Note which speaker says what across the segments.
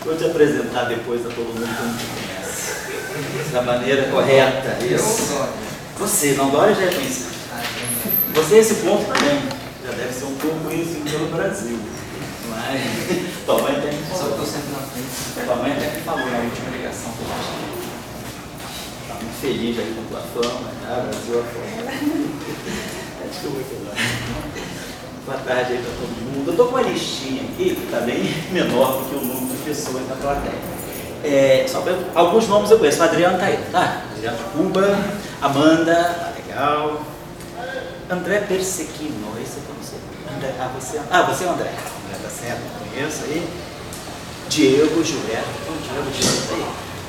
Speaker 1: Vou te apresentar depois a todo mundo como te conhece. Da maneira correta, isso. Você, não, Dória já é conhecido. Você, esse ponto também, já deve ser um pouco conhecido pelo Brasil. Mas, tua mãe até me falou.
Speaker 2: Só estou sempre na frente.
Speaker 1: Tua mãe até me falou na última ligação que eu acho. Está muito feliz aí com tua fama, tá? Brasil afora. Acho que eu vou falar. Boa tarde aí para todo mundo. Eu estou com uma listinha aqui que está bem menor do que o número de pessoas na plateia. Só alguns nomes eu conheço. O Adriano está aí, tá? Adriano Cuba, Amanda, tá legal. André Persequino, esse aqui eu não sei. André, você é o André. André tá certo, conheço aí. Diego, Gilberto. Então, Diego tá aí.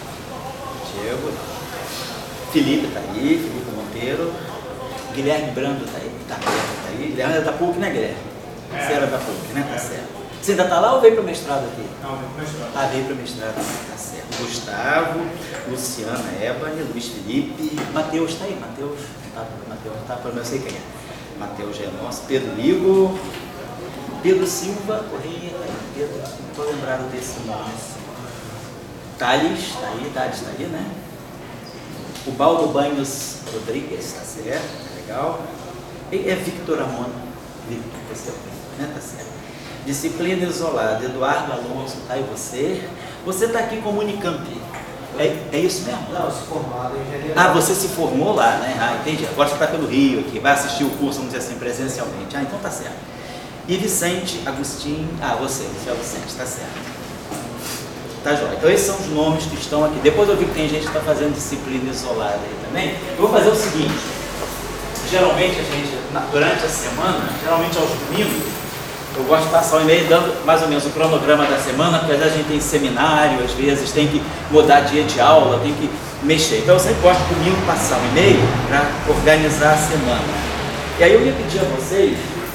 Speaker 1: Diego. Felipe tá aí, Felipe Monteiro. Guilherme Brando tá aí. Tá aí. Guilherme era da PUC, né, Guilherme? Você era da PUC, né? Tá certo. Você ainda tá lá ou veio para o mestrado aqui?
Speaker 3: Não, veio para o mestrado.
Speaker 1: Ah, veio para o mestrado, tá certo. Gustavo, Luciana, Ebony, Luiz Felipe, Matheus tá aí, Matheus tá, pelo menos eu sei quem é. Matheus já é nosso, Pedro Ligo, Pedro Silva, Correia, tá aí, Pedro, não estou lembrado desse nome. Thales, tá aí, né? O Baldo Banhos Rodrigues, tá certo, legal. E é Victor Amon, Victor, né? Tá certo. Disciplina isolada, Eduardo Alonso, tá aí você. Você está aqui como Unicamp. É isso mesmo?
Speaker 2: Não, eu sou formado em engenharia.
Speaker 1: Ah, você se formou lá, né? Ah, entendi. Agora você está pelo Rio aqui, vai assistir o curso, vamos dizer assim, presencialmente. Ah, então tá certo. E Vicente Agostinho, você é o Vicente, tá certo. Tá jóia. Então esses são os nomes que estão aqui. Depois eu vi que tem gente que está fazendo disciplina isolada aí também. Eu vou fazer o seguinte, geralmente a gente, durante a semana, geralmente aos domingos, eu gosto de passar o e-mail dando mais ou menos o cronograma da semana, porque às vezes a gente tem seminário, às vezes tem que mudar dia de aula, tem que mexer. Então eu sempre gosto de domingo passar um e-mail para organizar a semana. E aí eu ia pedir a vocês,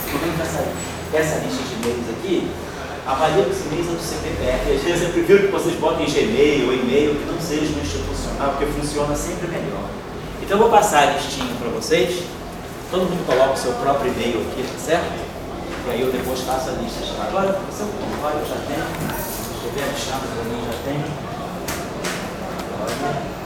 Speaker 1: essa lista de e-mails aqui, avalie os e-mails do CPPF. Às vezes eu prefiro que vocês botem Gmail ou e-mail que não seja no institucional, porque funciona sempre melhor. Então eu vou passar a listinha para vocês, todo mundo coloca o seu próprio e-mail aqui, tá certo? E aí eu depois faço a lista. Agora, você é o Contório, eu já tenho. Deixa eu ver a Alexandre também já tem.